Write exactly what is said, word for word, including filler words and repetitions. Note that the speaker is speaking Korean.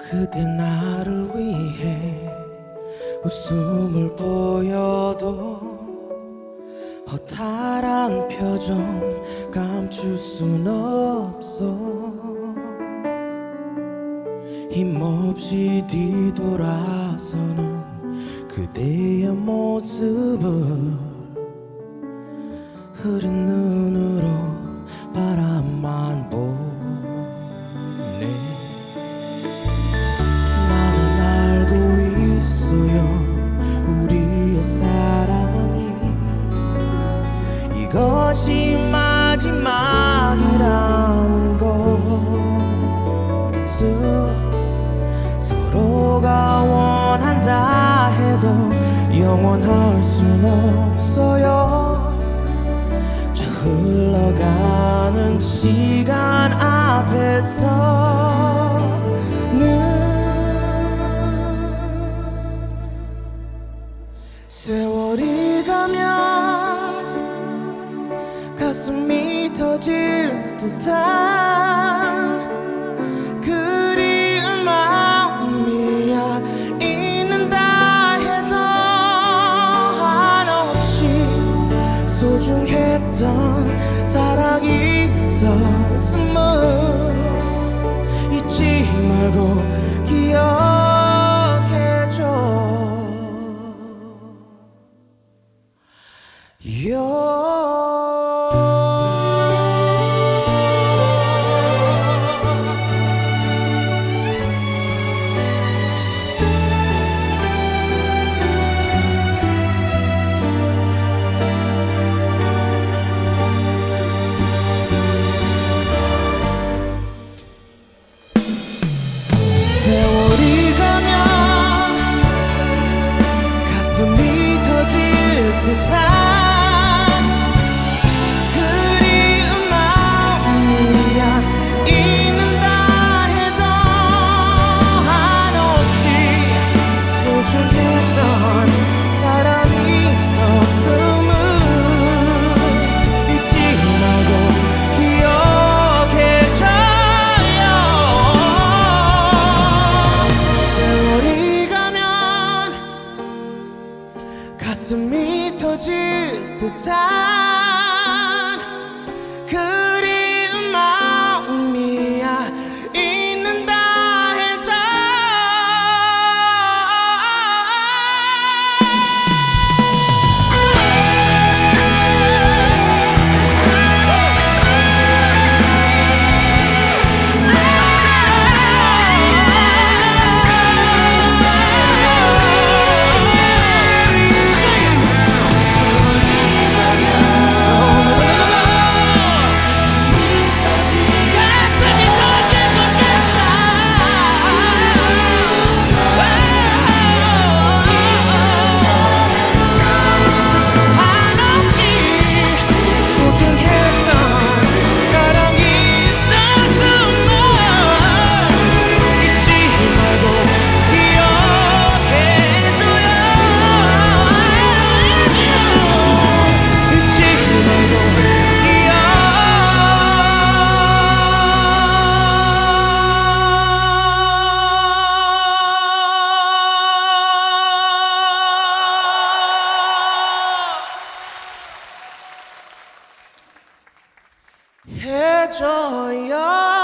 그대 나를 위해 웃음을 보여도 허탈한 표정 감출 순 없어. 힘없이 뒤돌아서는 그대의 모습을 흐린 눈으로 바라만 보네. 나는 알고 있어요, 우리의 사랑이 이것이 마지막이라는 것을. 서로가 원한다 해도 영원할 순 없어요. 저 흘러가는 시간 앞에서는 세월이 가면 가슴이 터질 듯한 그리운 마음이야. 잊는다 해도 한없이 소중했던 사랑이 있었음을 잊지 말고 기억해줘. 세월이 가면 가슴이 터질 듯한 그리운 마음이야. 잊는다 해도 한없이 소중했던 사랑이 있었음을 잊지 말고 기억해줘요. 세월이 가면 가슴이 터질 듯한 그리운 마음이야. 잊는다 해도 해줘요.